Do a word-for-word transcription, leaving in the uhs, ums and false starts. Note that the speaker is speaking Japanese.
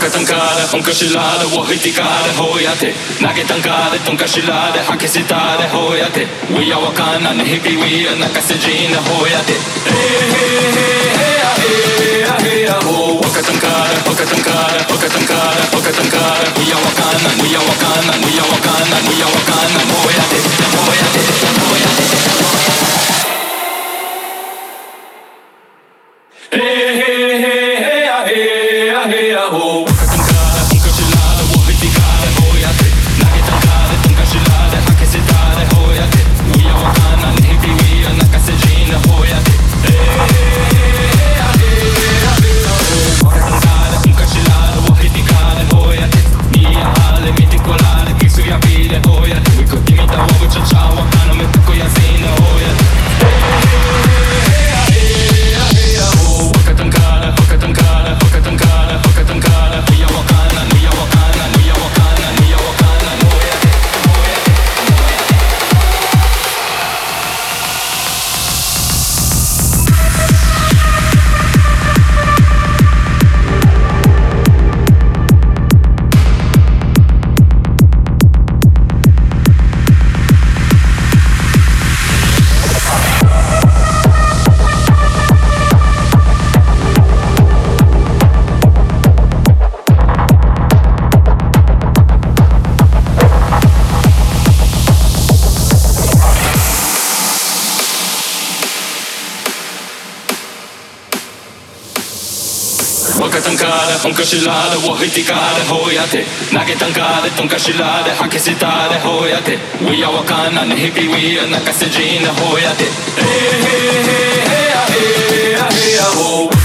たんかで本かしらでを吹いてかでほうやって投げたんかでとんかしらで吐きせたでほうやって We are わかんなね日々 We are 泣かせじんでほうやってえへへへへやへやほうわかたんかでわかたんかでわかたんかでわかたんかで We are わかんな We are わかんな We are わかんな We are わかんなほうやってほうやってほうやってえへへへやへやへやほうわかたんかで本かしらでを吹いてかでほうやって投げたんかでとんかしらで吐きせたでほうやって We are わかんなね日々 We are 泣かせじんでほうやってえへへへやへやへやほう